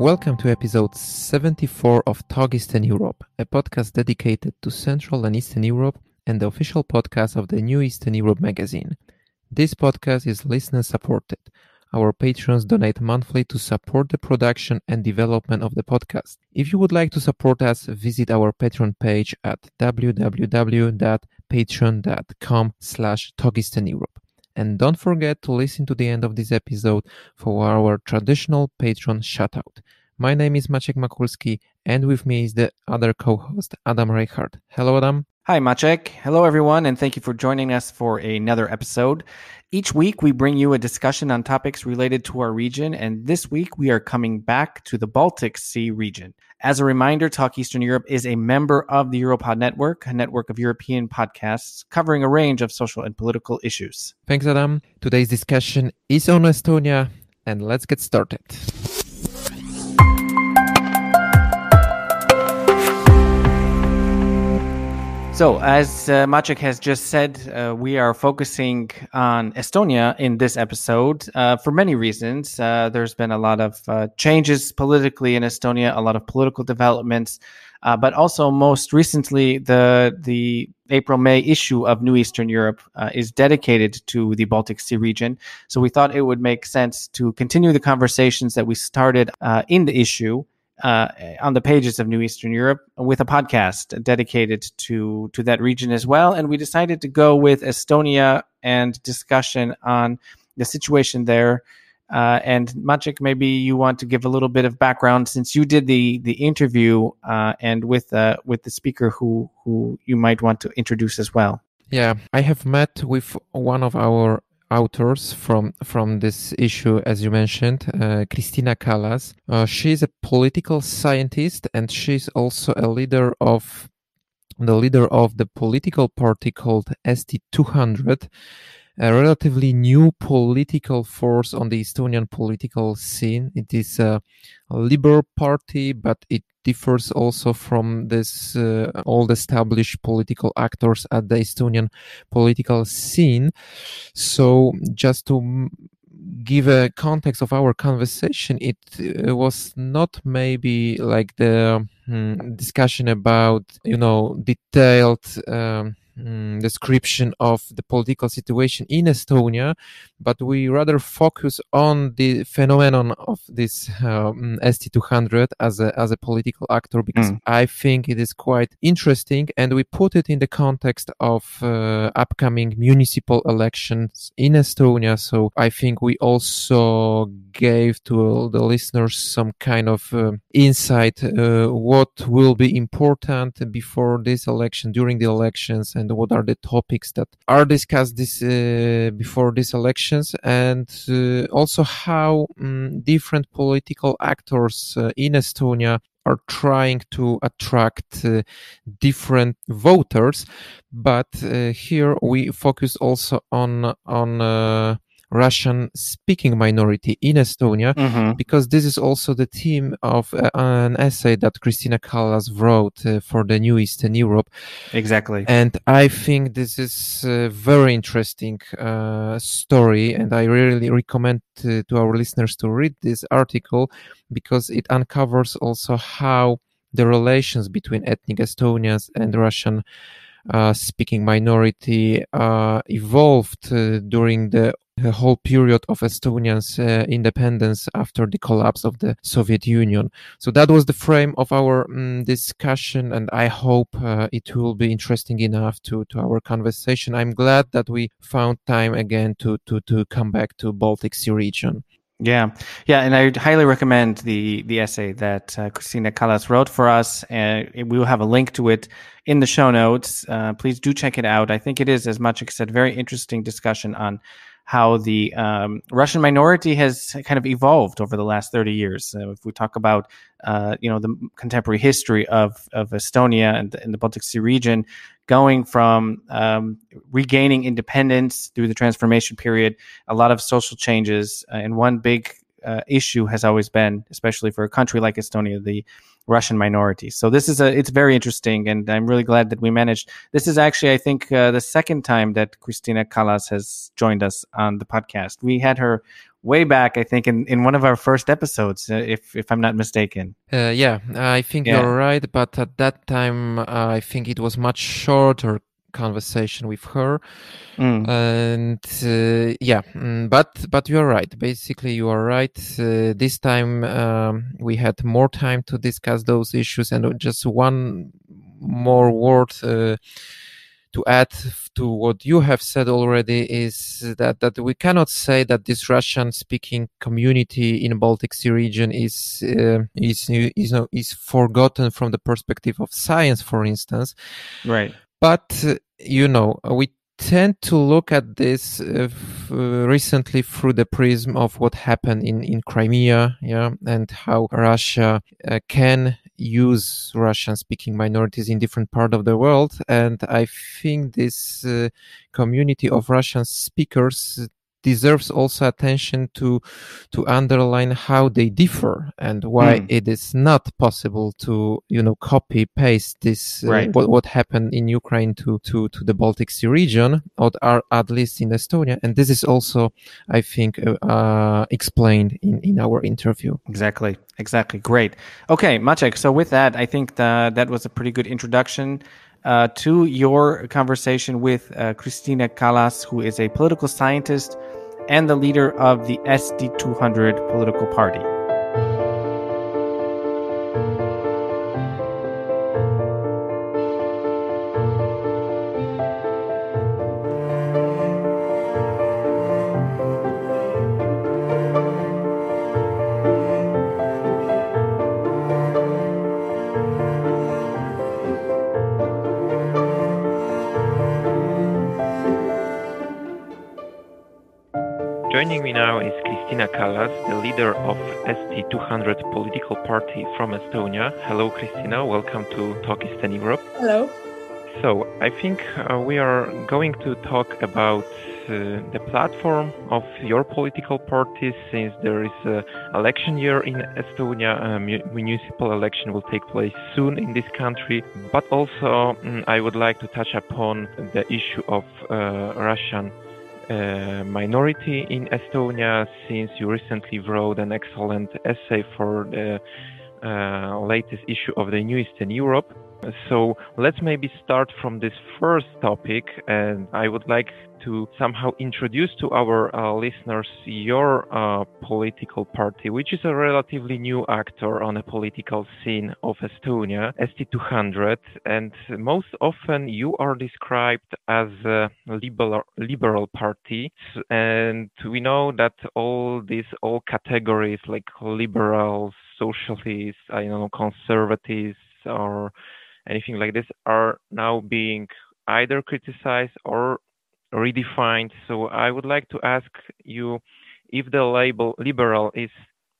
Welcome to episode 74 of Talk Eastern Europe, a podcast dedicated to Central and Eastern Europe and the official podcast of the New Eastern Europe magazine. This podcast is listener supported. Our patrons donate monthly to support the production and development of the podcast. If you would like to support us, visit our Patreon page at www.patreon.com/TalkEasternEurope. And don't forget to listen to the end of this episode for our traditional patron shoutout. My name is Maciek Makulski, and with me is the other co-host, Adam Reichart. Hello, Adam. Hi, Maciek. Hello, everyone, and thank you for joining us for another episode. Each week, we bring you a discussion on topics related to our region, and this week, we are coming back to the Baltic Sea region. As a reminder, Talk Eastern Europe is a member of the Europod Network, a network of European podcasts covering a range of social and political issues. Thanks, Adam. Today's discussion is on Estonia, and let's get started. So, as Maciek has just said, we are focusing on Estonia in this episode for many reasons. There's been a lot of changes politically in Estonia, a lot of political developments, but also most recently, the April-May issue of New Eastern Europe is dedicated to the Baltic Sea region. So we thought it would make sense to continue the conversations that we started in the issue on the pages of New Eastern Europe with a podcast dedicated to that region as well. And we decided to go with Estonia and discussion on the situation there. And Maciek, maybe you want to give a little bit of background since you did the interview and with the speaker who you might want to introduce as well. Yeah, I have met with one of our authors from this issue, as you mentioned, Kristina Kallas. She's a political scientist, and she's also the leader of the political party called ST200, a relatively new political force on the Estonian political scene. It is a Liberal party, but it differs also from this old established political actors at the Estonian political scene. So just to give a context of our conversation, it was not maybe like the discussion about, detailed description of the political situation in Estonia, but we rather focus on the phenomenon of this ST200 as a political actor, because I think it is quite interesting, and we put it in the context of upcoming municipal elections in Estonia. So I think we also gave to the listeners some kind of insight what will be important before this election, during the elections, and what are the topics that are discussed before these elections, and also how different political actors in Estonia are trying to attract different voters. But here we focus also on Russian-speaking minority in Estonia, because this is also the theme of an essay that Kristina Kallas wrote for the New Eastern Europe. Exactly. And I think this is a very interesting story, and I really recommend to our listeners to read this article, because it uncovers also how the relations between ethnic Estonians and Russian speaking minority evolved during the whole period of Estonia's independence after the collapse of the Soviet Union. So that was the frame of our discussion, and I hope it will be interesting enough to our conversation. I'm glad that we found time again to come back to Baltic Sea region. Yeah, and I highly recommend the essay that Kristina Kallas wrote for us, and we will have a link to it in the show notes. Please do check it out. I think it is, as Maciek said, very interesting discussion on how the Russian minority has kind of evolved over the last 30 years. If we talk about, the contemporary history of Estonia and the Baltic Sea region, going from regaining independence through the transformation period, a lot of social changes, and one big issue has always been, especially for a country like Estonia, the Russian minority. So it's very interesting, and I'm really glad that we managed. This is actually, I think, the second time that Kristina Kallas has joined us on the podcast. We had her way back, I think, in one of our first episodes, if I'm not mistaken. Yeah, I think you're right. But at that time, I think it was much shorter conversation with her. And but you're right. Basically, you are right. This time we had more time to discuss those issues. And just one more word to add to what you have said already is that we cannot say that this Russian-speaking community in the Baltic Sea region is forgotten from the perspective of science, for instance. Right. But we tend to look at this recently through the prism of what happened in Crimea, and how Russia can use Russian-speaking minorities in different parts of the world. And I think this community of Russian speakers deserves also attention to underline how they differ and why it is not possible to copy paste this what happened in Ukraine to the Baltic Sea region, or at least in Estonia. And this is also, I think, explained in our interview. Exactly. Great. Okay, Maciek, so with that, I think that was a pretty good introduction to your conversation with Kristina Kallas, who is a political scientist and the leader of the SD200 political party. Joining me now is Kristina Kallas, the leader of SD200 political party from Estonia. Hello, Kristina. Welcome to Talk Eastern Europe. Hello. So I think we are going to talk about the platform of your political party, since there is an election year in Estonia. A municipal election will take place soon in this country. But also I would like to touch upon the issue of Russian minority in Estonia, since you recently wrote an excellent essay for the latest issue of the New Eastern Europe. So let's maybe start from this first topic, and I would like to somehow introduce to our listeners your political party, which is a relatively new actor on the political scene of Estonia, SD200, and most often you are described as a liberal party, and we know that all categories like liberals, socialists, conservatives, or anything like this are now being either criticized or redefined. So I would like to ask you if the label liberal is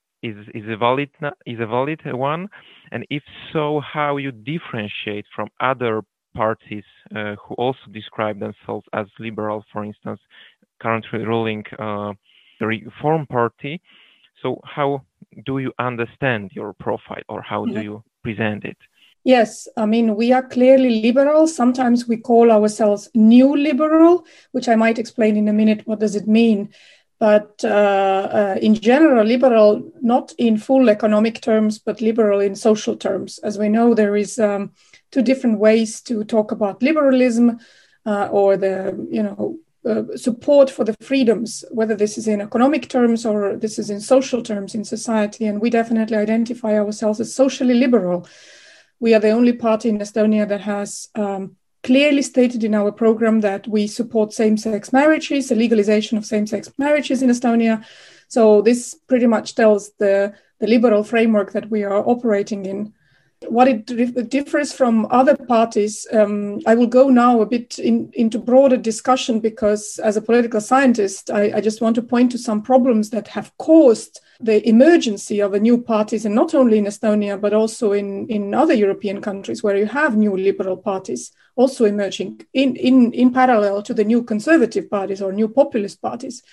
a valid one, and if so, how you differentiate from other parties who also describe themselves as liberal, for instance, currently ruling the Reform Party. So how do you understand your profile, or how do you present it? Yes, I mean, we are clearly liberal. Sometimes we call ourselves new liberal, which I might explain in a minute. What does it mean? But in general, liberal, not in full economic terms, but liberal in social terms. As we know, there is two different ways to talk about liberalism or the, support for the freedoms, whether this is in economic terms or this is in social terms in society. And we definitely identify ourselves as socially liberal. We are the only party in Estonia that has clearly stated in our program that we support same-sex marriages, the legalization of same-sex marriages in Estonia. So this pretty much tells the liberal framework that we are operating in. What it differs from other parties, I will go now a bit into broader discussion, because as a political scientist, I just want to point to some problems that have caused the emergency of a new parties, and not only in Estonia, but also in other European countries where you have new liberal parties also emerging in parallel to the new conservative parties or new populist parties.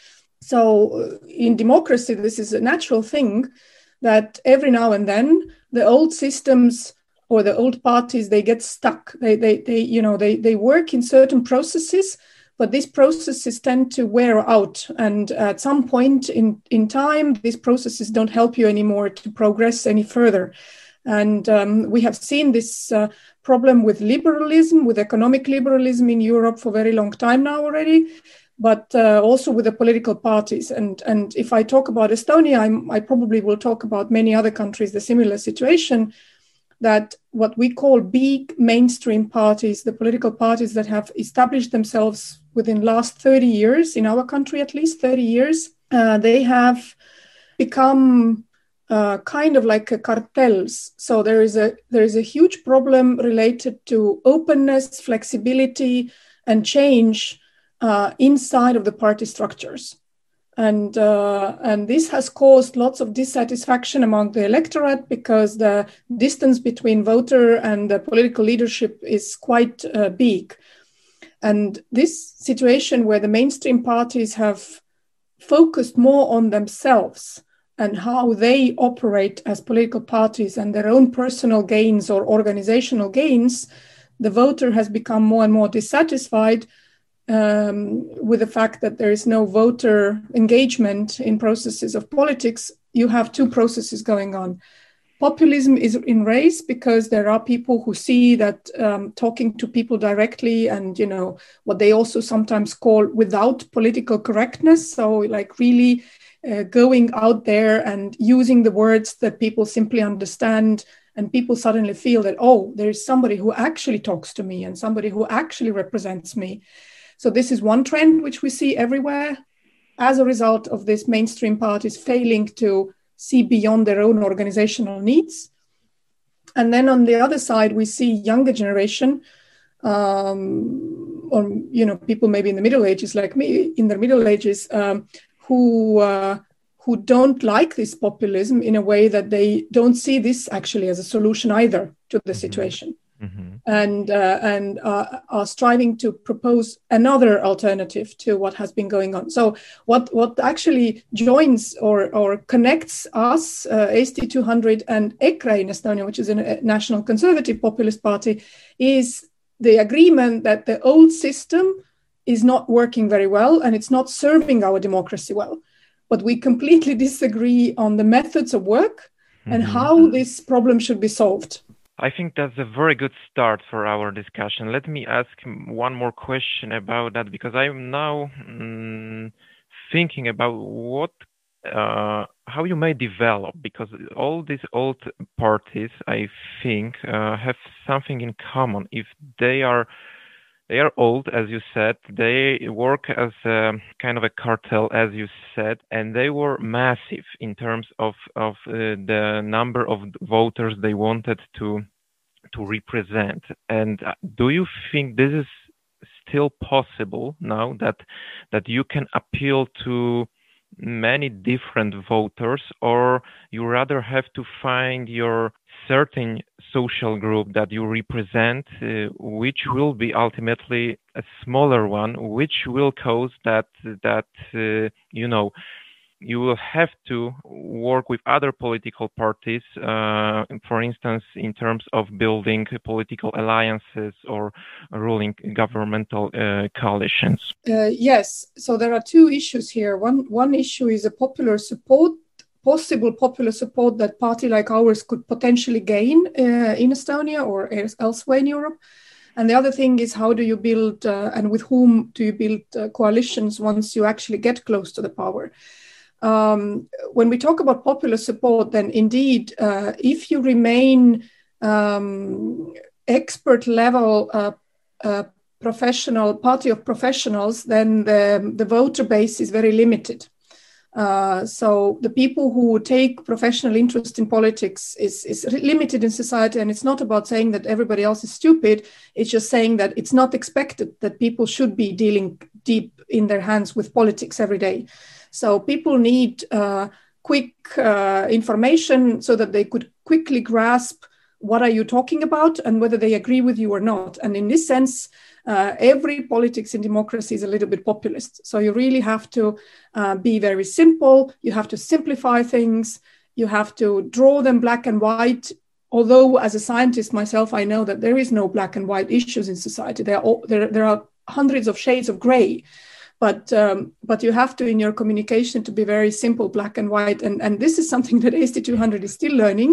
So in democracy, this is a natural thing that every now and then the old systems or the old parties, they get stuck. They work in certain processes, But these processes tend to wear out. And at some point in time, these processes don't help you anymore to progress any further. And we have seen this problem with liberalism, with economic liberalism in Europe for a very long time now already, but also with the political parties. And if I talk about Estonia, I probably will talk about many other countries, the similar situation, that what we call big mainstream parties, the political parties that have established themselves within last 30 years, in our country at least 30 years, they have become kind of like cartels. So there is a huge problem related to openness, flexibility, and change inside of the party structures. And this has caused lots of dissatisfaction among the electorate because the distance between voter and the political leadership is quite big. And this situation where the mainstream parties have focused more on themselves and how they operate as political parties and their own personal gains or organizational gains, the voter has become more and more dissatisfied with the fact that there is no voter engagement in processes of politics. You have two processes going on. Populism is in race because there are people who see that talking to people directly and, what they also sometimes call without political correctness. So like really going out there and using the words that people simply understand, and people suddenly feel that, oh, there is somebody who actually talks to me and somebody who actually represents me. So this is one trend which we see everywhere as a result of this mainstream parties failing to see beyond their own organizational needs. And then on the other side, we see younger generation, or people maybe in the Middle Ages, like me, in their Middle Ages, who don't like this populism in a way that they don't see this actually as a solution either to the situation. Mm-hmm. And are striving to propose another alternative to what has been going on. So what actually joins or connects us, Eesti 200 and EKRE in Estonia, which is a national conservative populist party, is the agreement that the old system is not working very well and it's not serving our democracy well. But we completely disagree on the methods of work and how this problem should be solved. I think that's a very good start for our discussion. Let me ask one more question about that, because I'm now thinking about how you may develop, because all these old parties, I think, have something in common. If they are old, as you said, they work as a kind of a cartel, as you said, and they were massive in terms of the number of voters they wanted to represent. And do you think this is still possible now that you can appeal to many different voters, or you rather have to find your certain social group that you represent, which will be ultimately a smaller one, which will cause that you will have to work with other political parties, for instance, in terms of building political alliances or ruling governmental coalitions? Yes. So there are two issues here. One issue is a possible popular support that party like ours could potentially gain in Estonia or elsewhere in Europe. And the other thing is, how do you build and with whom do you build coalitions once you actually get close to the power? When we talk about popular support, then indeed, if you remain expert level professional party of professionals, then the voter base is very limited. So the people who take professional interest in politics is limited in society, and it's not about saying that everybody else is stupid. It's just saying that it's not expected that people should be dealing deep in their hands with politics every day. So people need quick information so that they could quickly grasp what are you talking about and whether they agree with you or not. And in this sense, every politics in democracy is a little bit populist. So you really have to be very simple. You have to simplify things. You have to draw them black and white. Although as a scientist myself, I know that there is no black and white issues in society. There are hundreds of shades of gray. But you have to, in your communication, to be very simple, black and white. And this is something that ST200 is still learning,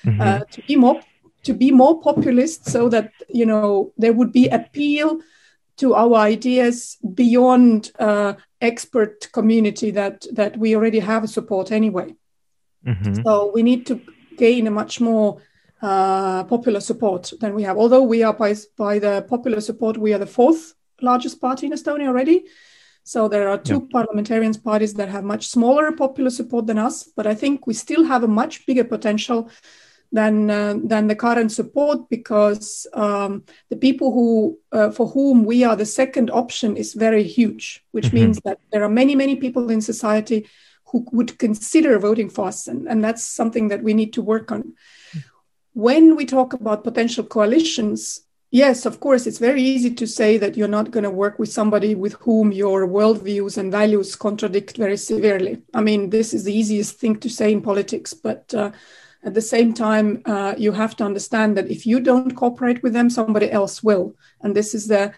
to be more populist, so that, you know, there would be appeal to our ideas beyond expert community that we already have support anyway. So we need to gain a much more popular support than we have. Although we are, by the popular support, we are the fourth largest party in Estonia already. So there are two parliamentarian parties that have much smaller popular support than us, but I think we still have a much bigger potential than the current support, because the people who for whom we are the second option is very huge, which means that there are many people in society who would consider voting for us, and that's something that we need to work on. When we talk about potential coalitions, yes, of course, it's very easy to say that you're not going to work with somebody with whom your worldviews and values contradict very severely. I mean, this is the easiest thing to say in politics, but at the same time, you have to understand that if you don't cooperate with them, somebody else will. And this is the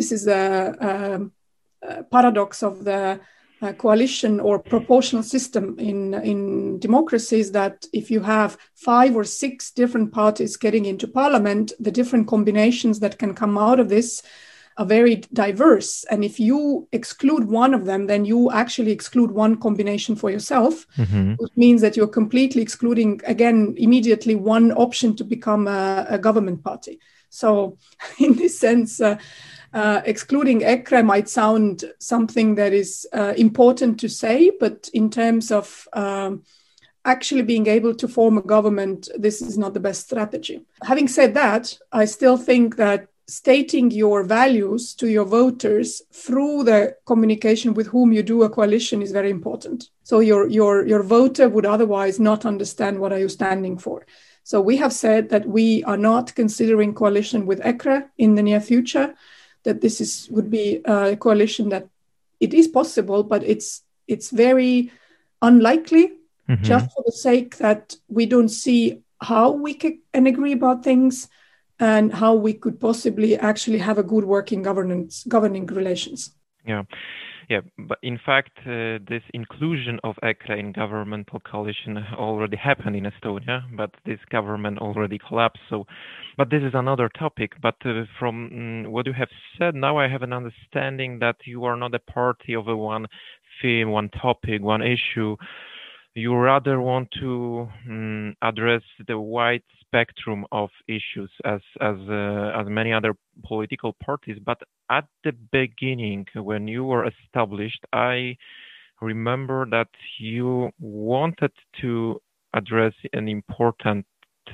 paradox of the coalition or proportional system in democracies, that if you have 5 or 6 different parties getting into parliament, the different combinations that can come out of this are very diverse. And if you exclude one of them, then you actually exclude one combination for yourself, which means that you're completely excluding, again, immediately one option to become a government party. So in this sense, excluding EKRE might sound something that is important to say, but in terms of actually being able to form a government, this is not the best strategy. Having said that, I still think that stating your values to your voters through the communication with whom you do a coalition is very important. So your voter would otherwise not understand what are you standing for. So we have said that we are not considering coalition with EKRE in the near future, that this would be a coalition that it is possible, but it's very unlikely, just for the sake that we don't see how we can agree about things and how we could possibly actually have a good working governing relations. Yeah, but in fact, this inclusion of EKRE in governmental coalition already happened in Estonia, but this government already collapsed. So, but this is another topic. But from what you have said, now I have an understanding that you are not a party of a one theme, one topic, one issue. You rather want to address the wide spectrum of issues as many other political parties. But at the beginning, when you were established, I remember that you wanted to address an important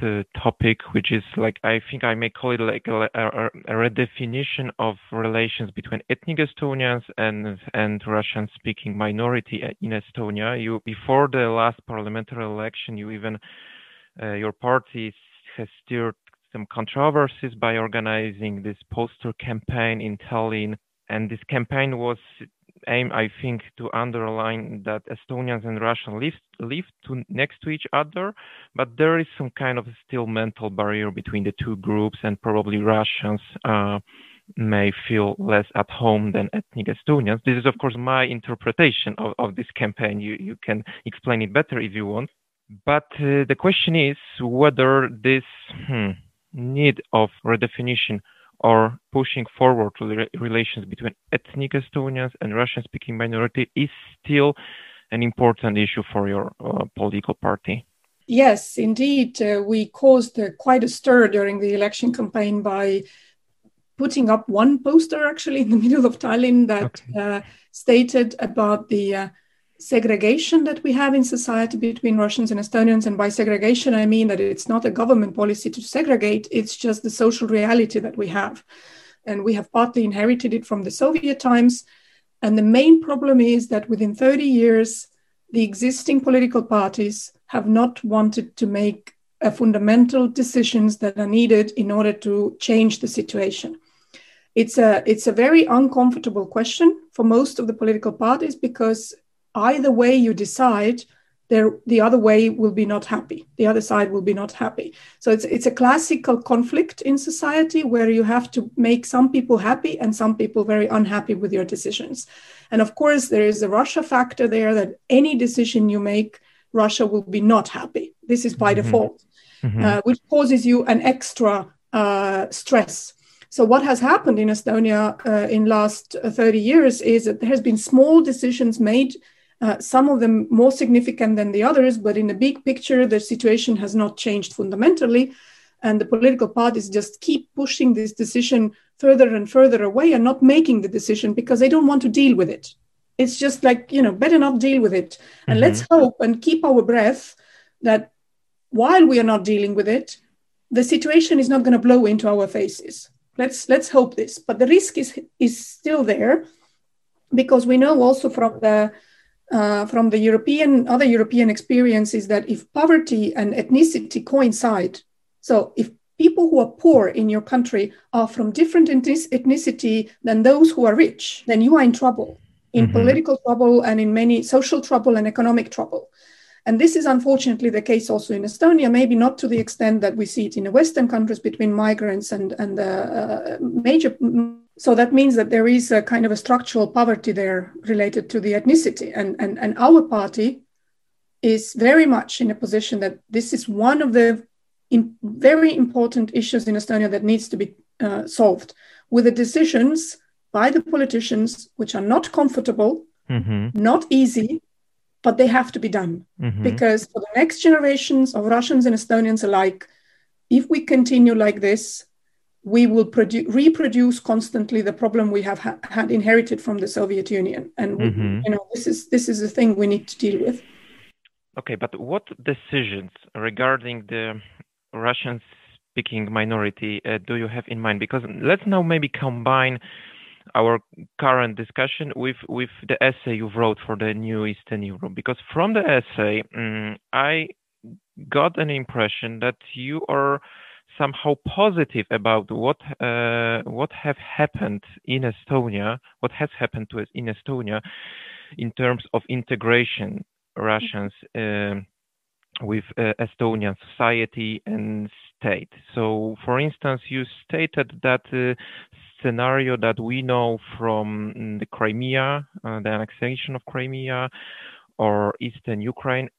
topic, which is like, I think I may call it like a redefinition of relations between ethnic Estonians and Russian-speaking minority in Estonia. You, before the last parliamentary election, you even your party has stirred some controversies by organizing this poster campaign in Tallinn, and this campaign was aimed, I think, to underline that Estonians and Russians live next to each other, but there is some kind of still mental barrier between the two groups, and probably Russians may feel less at home than ethnic Estonians. This is, of course, my interpretation of this campaign. You can explain it better if you want. But the question is whether this need of redefinition or pushing forward relations between ethnic Estonians and Russian-speaking minority is still an important issue for your political party. Yes, indeed. We caused quite a stir during the election campaign by putting up one poster actually in the middle of Tallinn that stated about the segregation that we have in society between Russians and Estonians. And by segregation, I mean that it's not a government policy to segregate, it's just the social reality that we have. And we have partly inherited it from the Soviet times. And the main problem is that within 30 years, the existing political parties have not wanted to make fundamental decisions that are needed in order to change the situation. It's a very uncomfortable question for most of the political parties, because either way you decide, the other way will be not happy. The other side will be not happy. So it's a classical conflict in society where you have to make some people happy and some people very unhappy with your decisions. And of course, there is a Russia factor there that any decision you make, Russia will be not happy. This is by default, which causes you an extra stress. So what has happened in Estonia in last 30 years is that there has been small decisions made, some of them more significant than the others, but in the big picture, the situation has not changed fundamentally. And the political parties just keep pushing this decision further and further away and not making the decision because they don't want to deal with it. It's just like, better not deal with it. And let's hope and keep our breath that while we are not dealing with it, the situation is not going to blow into our faces. Let's hope this. But the risk is still there, because we know also from the other European experiences that if poverty and ethnicity coincide, so if people who are poor in your country are from different ethnicity than those who are rich, then you are in trouble, in political trouble and in many social trouble and economic trouble. And this is unfortunately the case also in Estonia, maybe not to the extent that we see it in the Western countries between migrants and major. So that means that there is a kind of a structural poverty there related to the ethnicity. And our party is very much in a position that this is one of the very important issues in Estonia that needs to be solved, with the decisions by the politicians, which are not comfortable, not easy, but they have to be done. Because for the next generations of Russians and Estonians alike, if we continue like this, we will reproduce constantly the problem we have had inherited from the Soviet Union. And this is the thing we need to deal with. Okay, but what decisions regarding the Russian-speaking minority do you have in mind? Because let's now maybe combine our current discussion with the essay you wrote for the New Eastern Europe. Because from the essay, I got an impression that you are somehow positive about what have happened in Estonia, what has happened to us in Estonia in terms of integration Russians with Estonian society and state. So, for instance, you stated that scenario that we know from the Crimea, the annexation of Crimea, or Eastern Ukraine,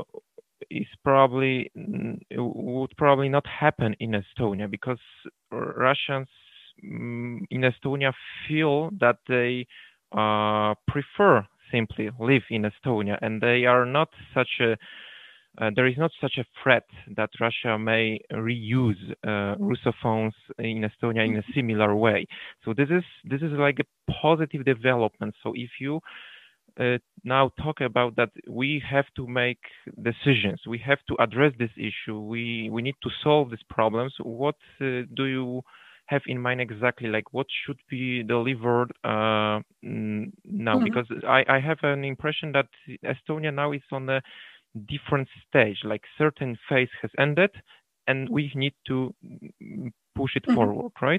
would probably not happen in Estonia, because Russians in Estonia feel that they prefer simply live in Estonia, and they are not such a there is not such a threat that Russia may reuse Russophones in Estonia in a similar way. So this is like a positive development. So if you now talk about that, we have to make decisions, we have to address this issue, we need to solve these problems. What do you have in mind exactly? Like, what should be delivered now? Because I have an impression that Estonia now is on a different stage, like certain phase has ended and we need to push it forward, right?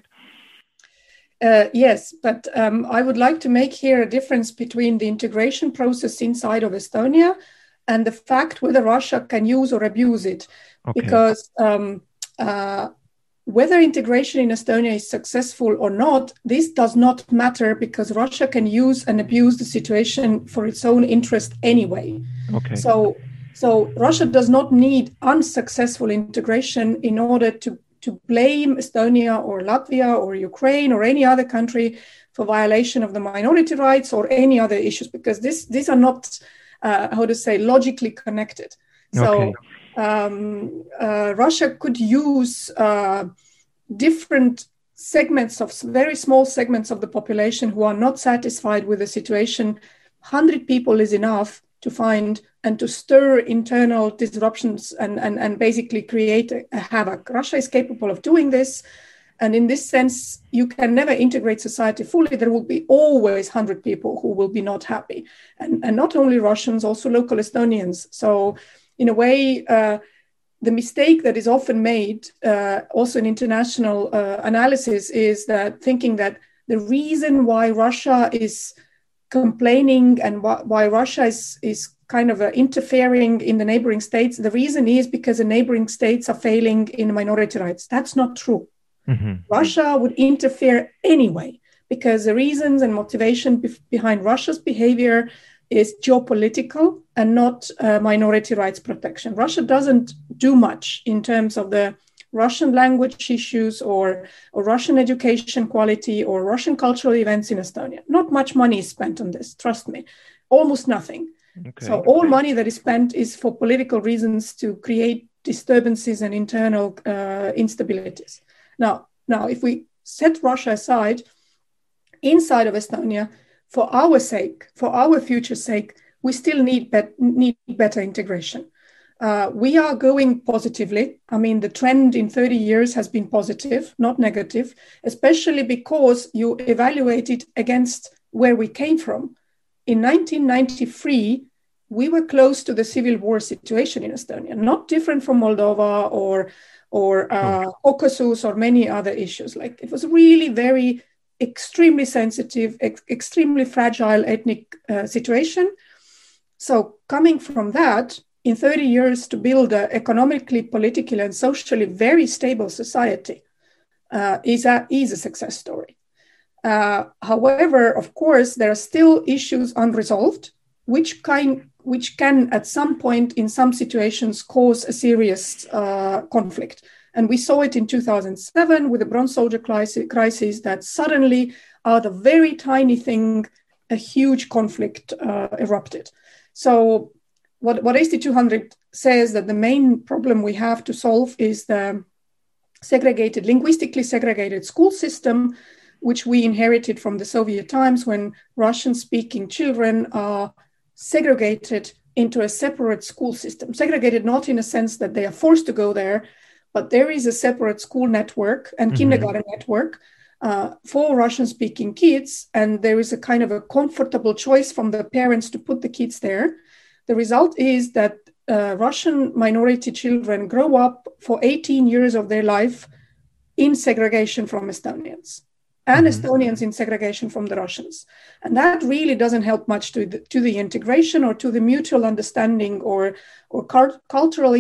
Yes, but I would like to make here a difference between the integration process inside of Estonia and the fact whether Russia can use or abuse it. Okay. Because whether integration in Estonia is successful or not, this does not matter, because Russia can use and abuse the situation for its own interest anyway. Okay. So Russia does not need unsuccessful integration in order to blame Estonia or Latvia or Ukraine or any other country for violation of the minority rights or any other issues, because these are not, logically connected. Okay. So Russia could use different segments of very small segments of the population who are not satisfied with the situation. 100 people is enough to find and to stir internal disruptions and basically create a havoc. Russia is capable of doing this. And in this sense, you can never integrate society fully. There will be always 100 people who will be not happy. And not only Russians, also local Estonians. So in a way, the mistake that is often made, also in international analysis, is that thinking that the reason why Russia is complaining and why Russia is kind of interfering in the neighboring states, the reason is because the neighboring states are failing in minority rights. That's not true. Russia would interfere anyway, because the reasons and motivation behind Russia's behavior is geopolitical and not minority rights protection. Russia doesn't do much in terms of the Russian language issues or Russian education quality or Russian cultural events in Estonia. Not much money is spent on this, trust me, almost nothing. So all money that is spent is for political reasons to create disturbances and internal instabilities. Now, if we set Russia aside, inside of Estonia, for our sake, for our future's sake, we still need better integration. We are going positively. I mean, the trend in 30 years has been positive, not negative, especially because you evaluate it against where we came from. In 1993, we were close to the civil war situation in Estonia, not different from Moldova or Caucasus or many other issues. Like, it was really very extremely sensitive, extremely fragile ethnic situation. So coming from that, in 30 years to build an economically, politically, and socially very stable society is a success story. However, of course, there are still issues unresolved, which can at some point in some situations cause a serious conflict. And we saw it in 2007 with the Bronze Soldier crisis, that suddenly, out of very tiny thing, a huge conflict erupted. So what ST200 says, that the main problem we have to solve is the linguistically segregated school system, which we inherited from the Soviet times, when Russian-speaking children are segregated into a separate school system. Segregated not in a sense that they are forced to go there, but there is a separate school network and kindergarten network for Russian-speaking kids, and there is a kind of a comfortable choice from the parents to put the kids there. The result is that Russian minority children grow up for 18 years of their life in segregation from Estonians, and Estonians in segregation from the Russians. And that really doesn't help much to the integration or to the mutual understanding or cultural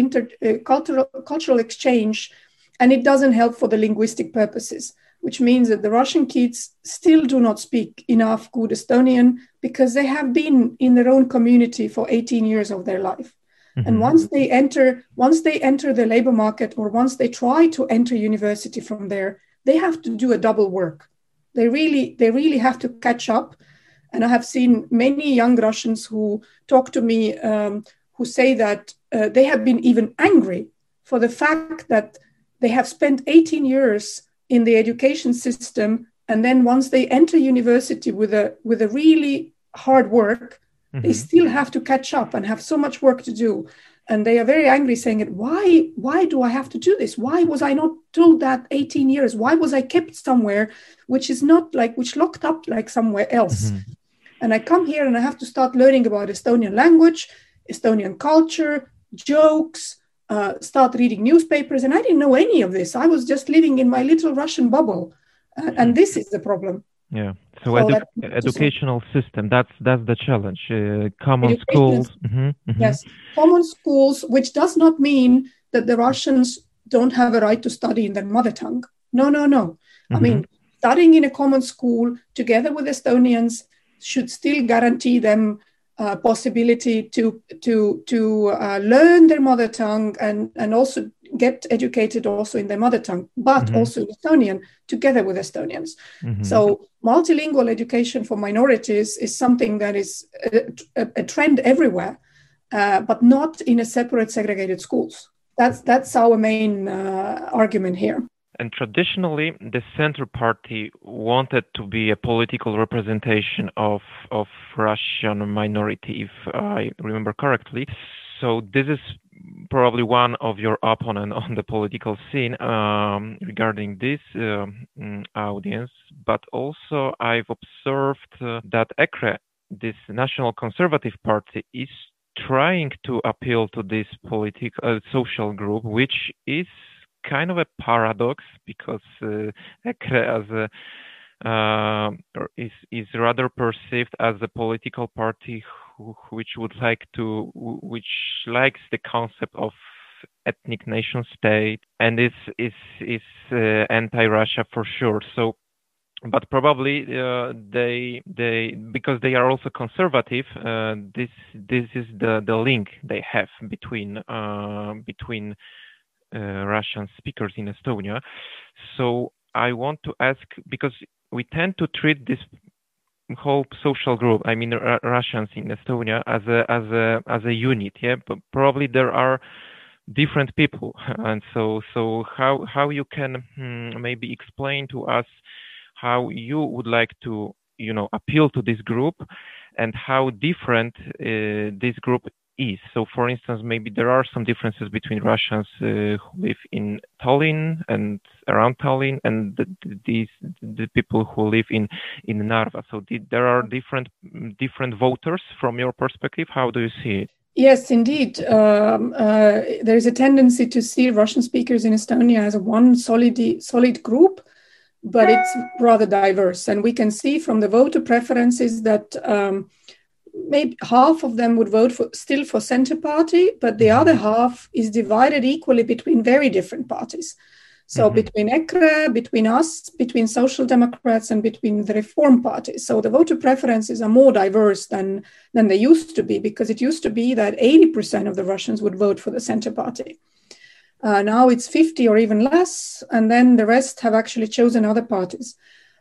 exchange. And it doesn't help for the linguistic purposes, which means that the Russian kids still do not speak enough good Estonian because they have been in their own community for 18 years of their life. And once they enter the labor market, or once they try to enter university from there, they have to do a double work. They really have to catch up. And I have seen many young Russians who talk to me who say that they have been even angry for the fact that they have spent 18 years in the education system, and then once they enter university with a really hard work, they still have to catch up and have so much work to do. And they are very angry, saying, why do I have to do this? Why was I not told that 18 years? Why was I kept somewhere which locked up like somewhere else? And I come here and I have to start learning about Estonian language, Estonian culture, jokes, start reading newspapers. And I didn't know any of this. I was just living in my little Russian bubble. And this is the problem. Yeah. So educational system, that's the challenge. Common schools. Yes, common schools, which does not mean that the Russians don't have a right to study in their mother tongue. No. I mean, studying in a common school together with Estonians should still guarantee them possibility to learn their mother tongue and also get educated also in their mother tongue, but also in Estonian together with Estonians. So multilingual education for minorities is something that is a trend everywhere, but not in a separate segregated schools. That's our main argument here. And traditionally, the Center Party wanted to be a political representation of Russian minority, if I remember correctly. So this is probably one of your opponents on the political scene regarding this audience. But also I've observed that EKRE, this National Conservative Party, is trying to appeal to this political social group, which is kind of a paradox, because EKRE is rather perceived as a political party which likes the concept of ethnic nation state and is anti-Russia for sure. So, but probably they because they are also conservative. This is the link they have between Russian speakers in Estonia. So I want to ask, because we tend to treat this whole social group, I mean Russians in Estonia, as a unit, yeah. But probably there are different people, and so how you can maybe explain to us how you would like to appeal to this group and how different this group is. So, for instance, maybe there are some differences between Russians who live in Tallinn and around Tallinn and the people who live in Narva. So there are different voters from your perspective. How do you see it? Yes, indeed. There is a tendency to see Russian speakers in Estonia as one solid group, but it's rather diverse. And we can see from the voter preferences that maybe half of them would vote still for Center Party, but the other half is divided equally between very different parties. So between EKRE, between us, between Social Democrats, and between the Reform Party. So the voter preferences are more diverse than they used to be, because it used to be that 80% of the Russians would vote for the Center Party. Now it's 50 or even less, and then the rest have actually chosen other parties.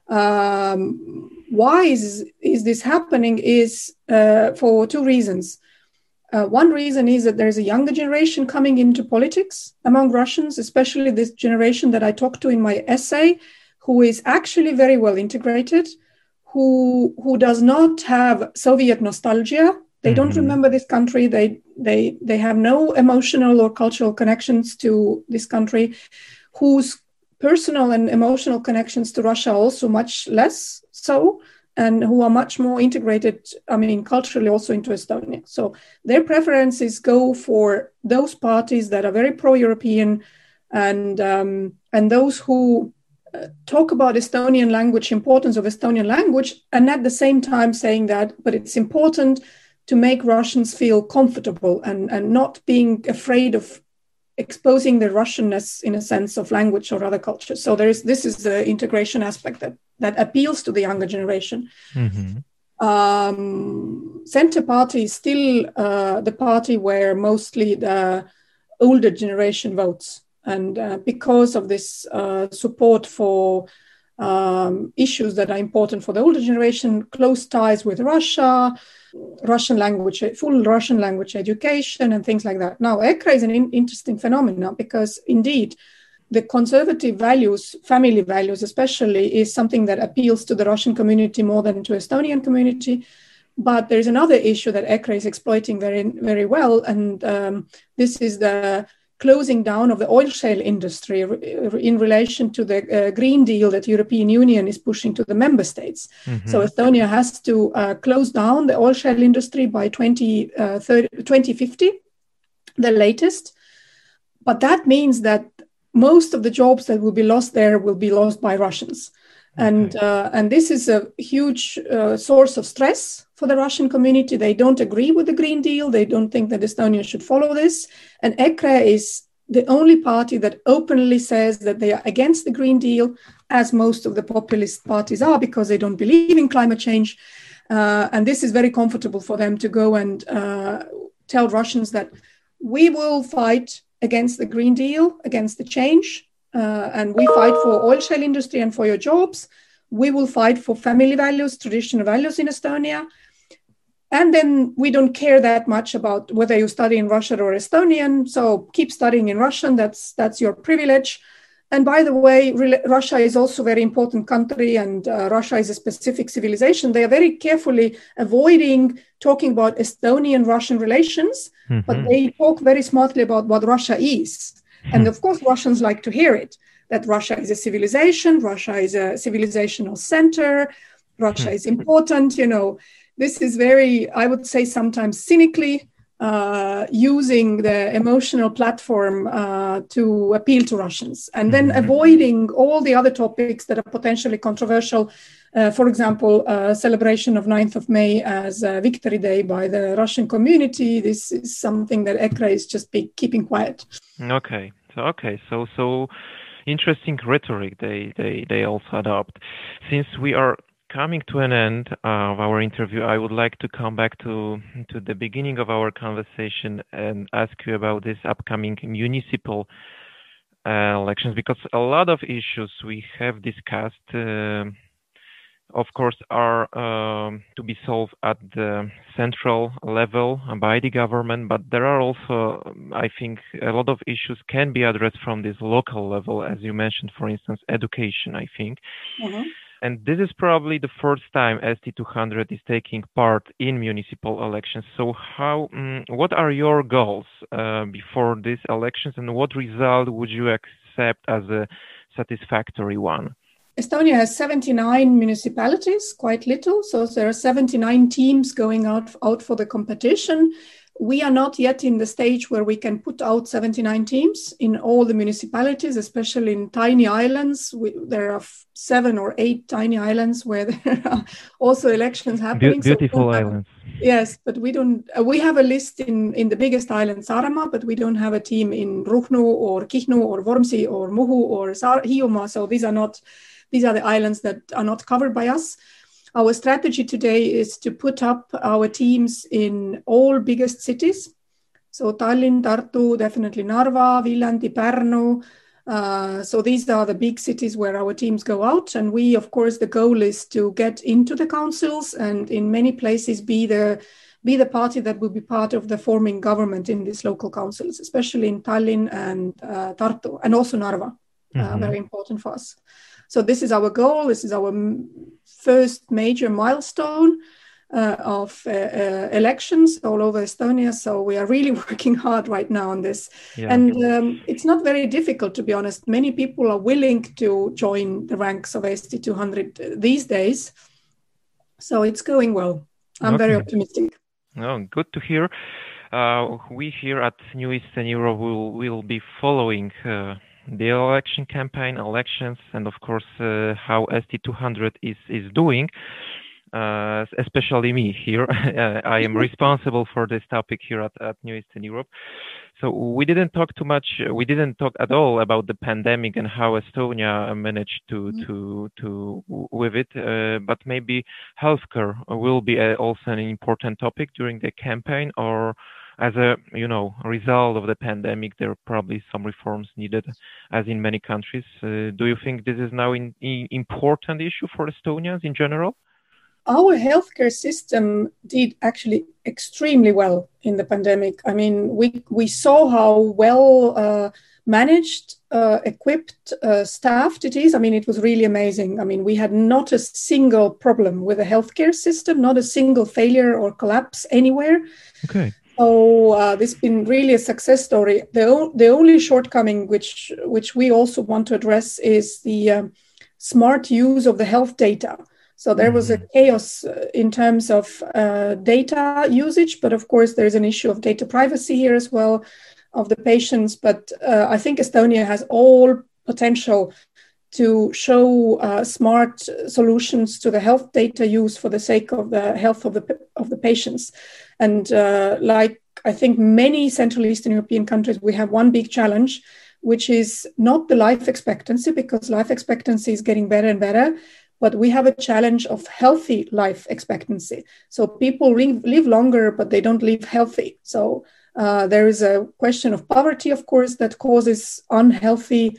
Why is this happening is for two reasons. One reason is that there's a younger generation coming into politics among Russians, especially this generation that I talked to in my essay, who is actually very well integrated, who does not have Soviet nostalgia. They don't remember this country. They have no emotional or cultural connections to this country, whose personal and emotional connections to Russia are also much less so, and who are much more integrated, culturally also into Estonia. So their preferences go for those parties that are very pro-European and those who talk about Estonian language, importance of Estonian language, and at the same time saying that, but it's important to make Russians feel comfortable and not being afraid of exposing the Russianness in a sense of language or other cultures. So this is the integration aspect that appeals to the younger generation. Center Party is still the party where mostly the older generation votes. And because of this support for issues that are important for the older generation, close ties with Russia, full Russian language education, and things like that. Now, EKRE is an interesting phenomenon because indeed, the conservative values, family values especially, is something that appeals to the Russian community more than to Estonian community. But there's another issue that EKRE is exploiting very, very well, and this is the closing down of the oil shale industry in relation to the Green Deal that the European Union is pushing to the member states. So Estonia has to close down the oil shale industry by 2050, the latest. But that means that most of the jobs that will be lost there will be lost by Russians. And this is a huge source of stress for the Russian community. They don't agree with the Green Deal. They don't think that Estonia should follow this. And EKRE is the only party that openly says that they are against the Green Deal, as most of the populist parties are, because they don't believe in climate change. And this is very comfortable for them to go and tell Russians that we will fight against the Green Deal, against the change. And we fight for oil shale industry and for your jobs. We will fight for family values, traditional values in Estonia. And then we don't care that much about whether you study in Russian or Estonian. So keep studying in Russian. That's your privilege. And by the way, Russia is also a very important country, and Russia is a specific civilization. They are very carefully avoiding talking about Estonian-Russian relations, but they talk very smartly about what Russia is. And of course, Russians like to hear it, that Russia is a civilization, Russia is a civilizational center, Russia is important. This is very, I would say, sometimes cynically using the emotional platform to appeal to Russians, and then avoiding all the other topics that are potentially controversial. For example, celebration of 9th of May as Victory Day by the Russian community. This is something that EKRE is just keeping quiet. Okay, so interesting rhetoric they also adopt. Since we are coming to an end of our interview, I would like to come back to the beginning of our conversation and ask you about this upcoming municipal elections, because a lot of issues we have discussed, of course, are to be solved at the central level by the government, but there are also, I think, a lot of issues can be addressed from this local level, as you mentioned, for instance, education, I think. Mm-hmm. And this is probably the first time ST200 is taking part in municipal elections. So what are your goals before these elections, and what result would you accept as a satisfactory one? Estonia has 79 municipalities, quite little. So there are 79 teams going out for the competition. We are not yet in the stage where we can put out 79 teams in all the municipalities, especially in tiny islands. There are 7 or 8 tiny islands where there are also elections happening. Beautiful islands. Yes, but we don't. We have a list in the biggest island, Saaremaa, but we don't have a team in Ruhnu or Kihnu or Vormsi or Muhu or Hiiumaa. So these are the islands that are not covered by us. Our strategy today is to put up our teams in all biggest cities. So Tallinn, Tartu, definitely Narva, Viljandi, Pärnu. So these are the big cities where our teams go out. And we, of course, the goal is to get into the councils and in many places be the party that will be part of the forming government in these local councils, especially in Tallinn and Tartu, and also Narva. Very important for us. So this is our goal. This is our first major milestone of elections all over Estonia. So we are really working hard right now on this. Yeah. And it's not very difficult, to be honest. Many people are willing to join the ranks of ST200 these days. So it's going well. I'm very optimistic. Oh, good to hear. We here at New Eastern Europe will be following the election campaign, elections, and of course how ST200 is doing, especially me here. I am responsible for this topic here at New Eastern Europe. So we didn't talk at all about the pandemic and how Estonia managed to with it, but maybe healthcare will be also an important topic during the campaign, or as a result of the pandemic, there are probably some reforms needed, as in many countries. Do you think this is now an important issue for Estonians in general? Our healthcare system did actually extremely well in the pandemic. I mean, we saw how well managed, equipped, staffed it is. I mean, it was really amazing. I mean, we had not a single problem with the healthcare system, not a single failure or collapse anywhere. Okay. So this has been really a success story. The only shortcoming which we also want to address is the smart use of the health data. So there was a chaos in terms of data usage, but of course there's an issue of data privacy here as well of the patients. But I think Estonia has all potential to show smart solutions to the health data use for the sake of the health of the patients. And like I think many Central Eastern European countries, we have one big challenge, which is not the life expectancy, because life expectancy is getting better and better, but we have a challenge of healthy life expectancy. So people live longer, but they don't live healthy. So there is a question of poverty, of course, that causes unhealthy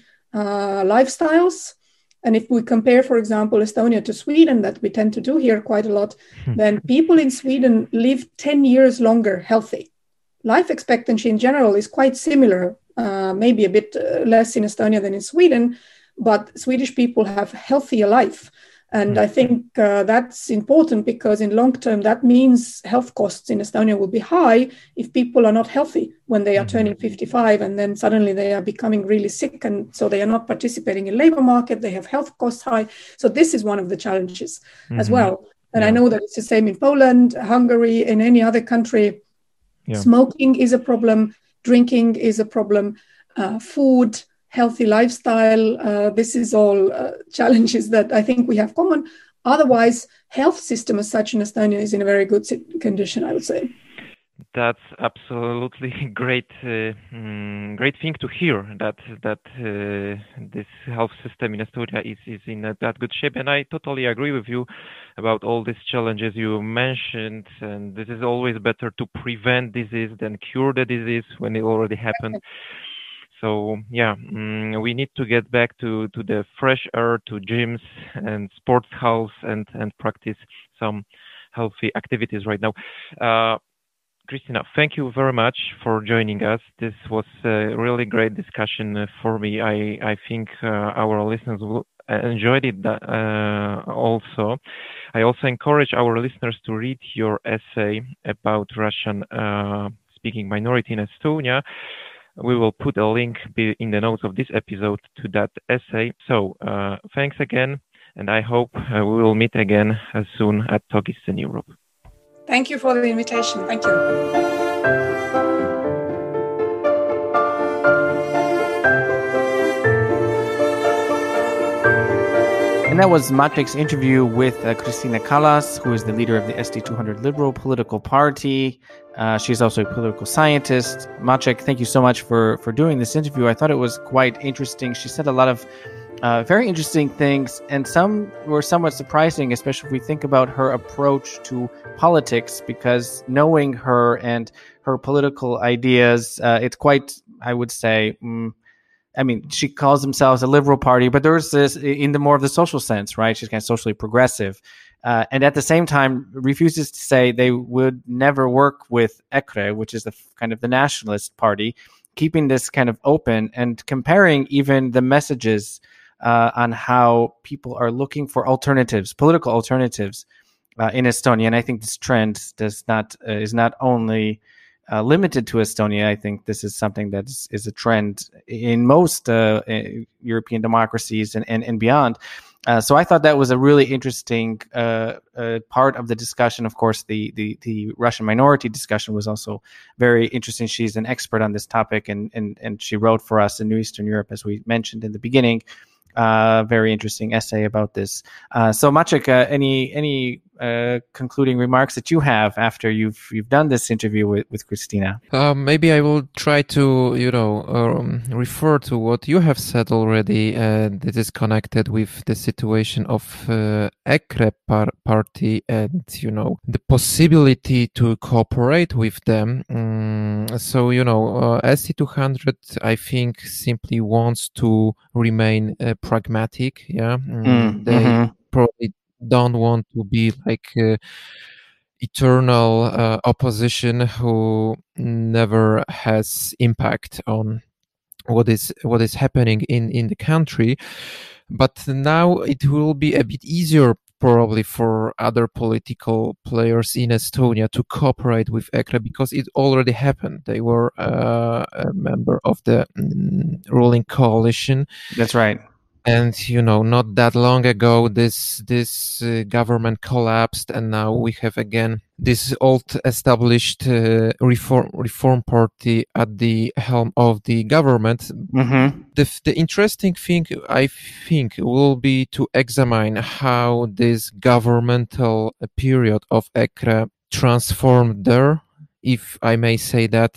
lifestyles. And if we compare, for example, Estonia to Sweden, that we tend to do here quite a lot, then people in Sweden live 10 years longer healthy. Life expectancy in general is quite similar, maybe a bit less in Estonia than in Sweden, but Swedish people have healthier life. And I think that's important, because in long term, that means health costs in Estonia will be high if people are not healthy when they are turning 55, and then suddenly they are becoming really sick, and so they are not participating in labor market, they have health costs high. So this is one of the challenges as well. And I know that it's the same in Poland, Hungary, in any other country. Yeah. Smoking is a problem. Drinking is a problem. Food, healthy lifestyle. This is all challenges that I think we have common. Otherwise, health system as such in Estonia is in a very good condition, I would say. That's absolutely great thing to hear, that this health system in Estonia is in that good shape. And I totally agree with you about all these challenges you mentioned. And this is always better to prevent disease than cure the disease when it already happened. So yeah, we need to get back to the fresh air, to gyms and sports halls, and practice some healthy activities right now. Christina, thank you very much for joining us. This was a really great discussion for me. I think our listeners will enjoy it also. I also encourage our listeners to read your essay about Russian speaking minority in Estonia. We will put a link in the notes of this episode to that essay. So thanks again, and I hope we will meet again soon at Talk Eastern Europe. Thank you for the invitation. Thank you. And that was Maciek's interview with Kristina Kallas, who is the leader of the SD200 Liberal political party. She's also a political scientist. Maciek, thank you so much for doing this interview. I thought it was quite interesting. She said a lot of very interesting things, and some were somewhat surprising, especially if we think about her approach to politics, because knowing her and her political ideas, it's quite, I would say, she calls themselves a liberal party, but there's this in the more of the social sense, right? She's kind of socially progressive. And at the same time, refuses to say they would never work with EKRE, which is the kind of the nationalist party, keeping this kind of open and comparing even the messages on how people are looking for alternatives, political alternatives in Estonia. And I think this trend is not only limited to Estonia. I think this is something that is a trend in most European democracies and beyond. So I thought that was a really interesting part of the discussion. Of course, the Russian minority discussion was also very interesting. She's an expert on this topic, and she wrote for us in New Eastern Europe, as we mentioned in the beginning. Very interesting essay about this. So Maciek, any concluding remarks that you have after you've done this interview with Kristina? Maybe I will try to refer to what you have said already. That is connected with the situation of EKRE party and the possibility to cooperate with them. So SD200, I think, simply wants to remain pragmatic. Yeah, they probably don't want to be like eternal opposition who never has impact on what is happening in the country. But now it will be a bit easier probably for other political players in Estonia to cooperate with EKRE, because it already happened. They were a member of the ruling coalition. That's right. And not that long ago, this government collapsed, and now we have again this old established reform party at the helm of the government. Mm-hmm. The interesting thing, I think, will be to examine how this governmental period of EKRE transformed there, if I may say that,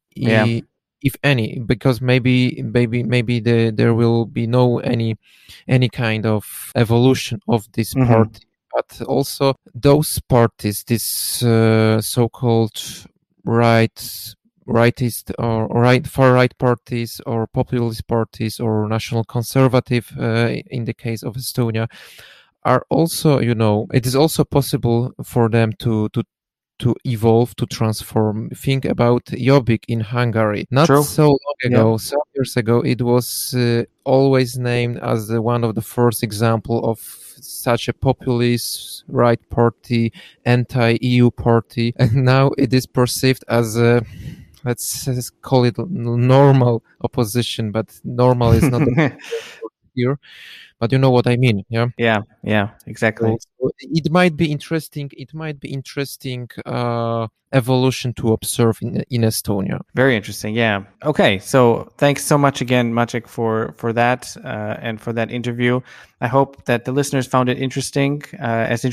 if any, because maybe there will be no any kind of evolution of this party, but also those parties, this so-called rightist or far right parties or populist parties or national conservative, in the case of Estonia, are also, it is also possible for them to evolve, to transform. Think about Jobbik in Hungary. Not True. so long ago, some years ago, it was always named as one of the first example of such a populist right party, anti-EU party, and now it is perceived as a, let's call it, normal opposition, but normal is not here, but you know what I mean, yeah? Yeah, exactly. So it might be interesting. Evolution to observe in Estonia. Very interesting. Yeah. Okay. So thanks so much again, Maciek, for that and for that interview. I hope that the listeners found it interesting, as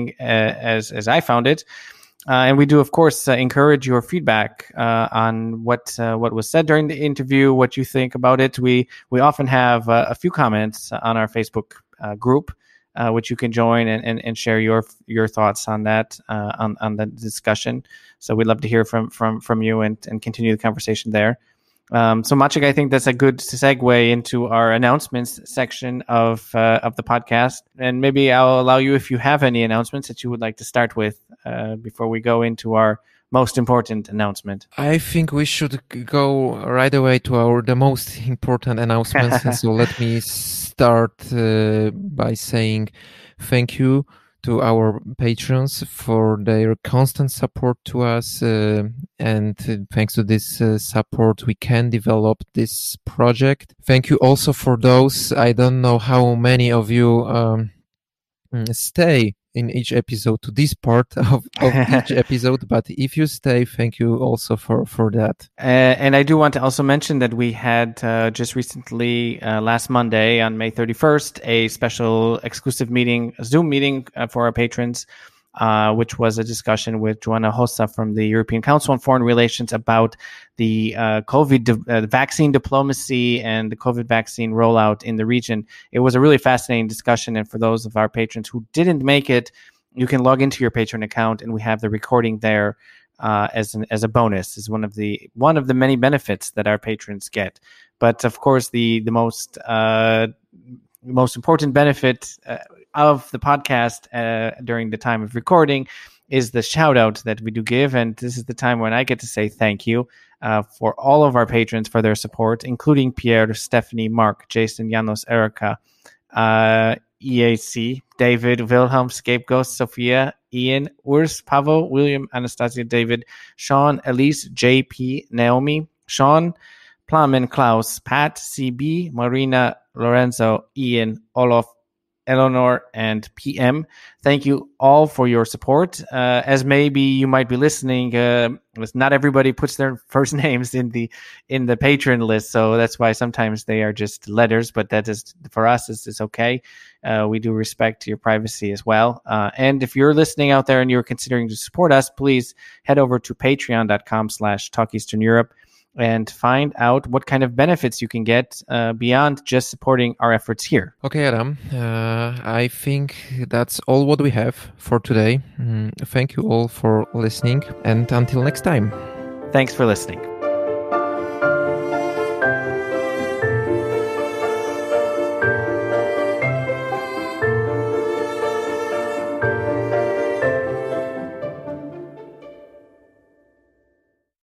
I found it. And we do, of course, encourage your feedback on what was said during the interview, what you think about it. We often have a few comments on our Facebook group, which you can join and share your thoughts on that on the discussion. So we'd love to hear from you and continue the conversation there. So Maciek, I think that's a good segue into our announcements section of the podcast. And maybe I'll allow you, if you have any announcements that you would like to start with before we go into our most important announcement. I think we should go right away to the most important announcements. So let me start by saying thank you to our patrons for their constant support to us. And thanks to this support, we can develop this project. Thank you also for those, I don't know how many of you stay in each episode to this part of each episode, but if you stay, thank you also for that. And I do want to also mention that we had just recently, last Monday on May 31st, a special exclusive meeting, a Zoom meeting for our patrons, which was a discussion with Joanna Hossa from the European Council on Foreign Relations about the COVID vaccine diplomacy and the COVID vaccine rollout in the region. It was a really fascinating discussion. And for those of our patrons who didn't make it, you can log into your Patreon account and we have the recording there as a bonus, as one of the many benefits that our patrons get. But of course, the most important benefit of the podcast during the time of recording is the shout out that we do give. And this is the time when I get to say thank you for all of our patrons for their support, including Pierre, Stephanie, Mark, Jason, Janos, Erica, EAC, David, Wilhelm, Scapegoat, Sophia, Ian, Urs, Pavel, William, Anastasia, David, Sean, Elise, JP, Naomi, Sean, Plamen, Klaus, Pat, CB, Marina, Lorenzo, Ian, Olaf, Eleanor, and PM. Thank you all for your support. As maybe you might be listening, not everybody puts their first names in the patron list, so that's why sometimes they are just letters. But that is, for us, it's okay. We do respect your privacy as well. And if you're listening out there and you're considering to support us, please head over to patreon.com/TalkEasternEurope and find out what kind of benefits you can get beyond just supporting our efforts here. Okay, Adam, I think that's all what we have for today. Thank you all for listening, and until next time. Thanks for listening.